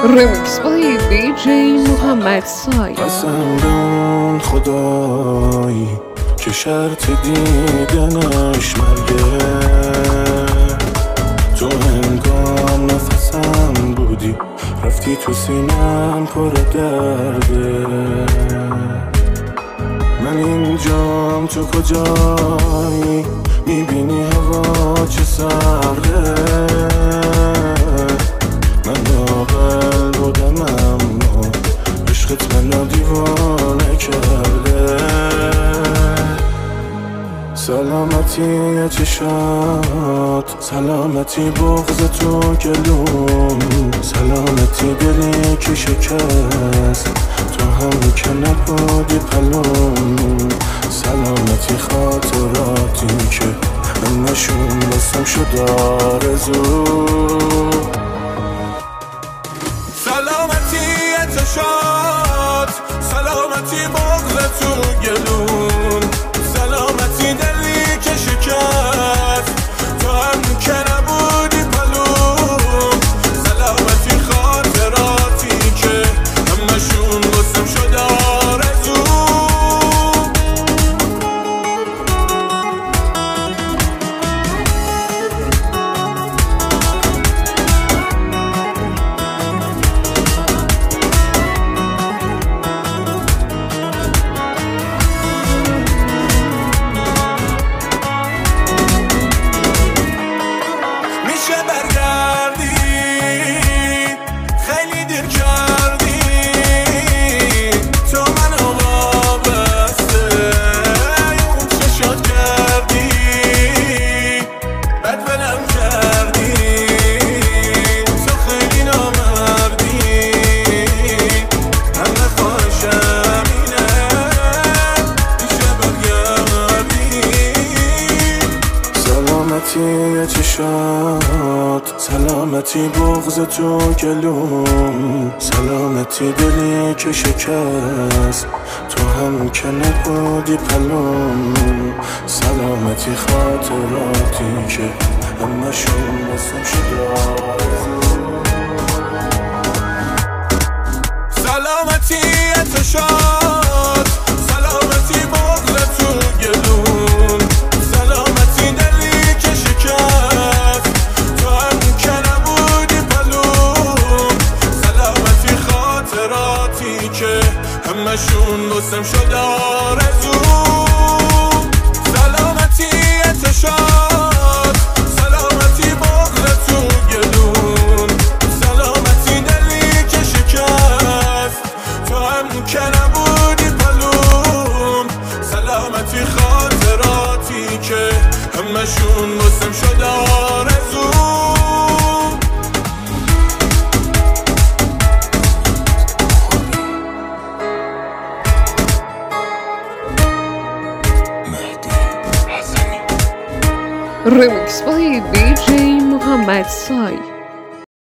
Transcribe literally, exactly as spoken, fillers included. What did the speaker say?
Remix by دی جی محمد سای. قسم دان خدایی که شرط دیدنش مرگه، تو هنگام نفسم بودی رفتی تو سینم پر درده. من اینجام تو کجایی میبینی هوا چه سرده. من داغل بودم اما عشقت منو دیوانه کرده. سلامتی چشات، سلامتی بغض تو گلوم، سلامتی دلی که شکست تو هم که نبودی پلوم، سلامتی خاطراتی که همشون بسم شد آرزو. سلامتی چشات، سلامتی بغض تو گلوم، سلامتی دلی که شکست تو هم که نبودی پلوم، سلامتی خاطراتی که همشون بسم شد آرزو. سلامتی چشات، سلامتی بغض تو گلوم، سلامتی دلی که شکست تو هم که نبودی پلوم، سلامتی خاطراتی که همشون بسم شد آرزو. سلامتی چشات، سلامتی بغض تو گلوم، سلامتی دلی که شکست تو هم که نبودی پلوم، سلامتی خاطراتی که همشون بسم شد آرزو. سلامتی چشات، سلامتی بغض تو گلوم، سلامتی دلی که شکست تو هم که نبودی پلوم، سلامتی خاطراتی که همشون بسم شد آرزو. Remix by دی جی محمد سای.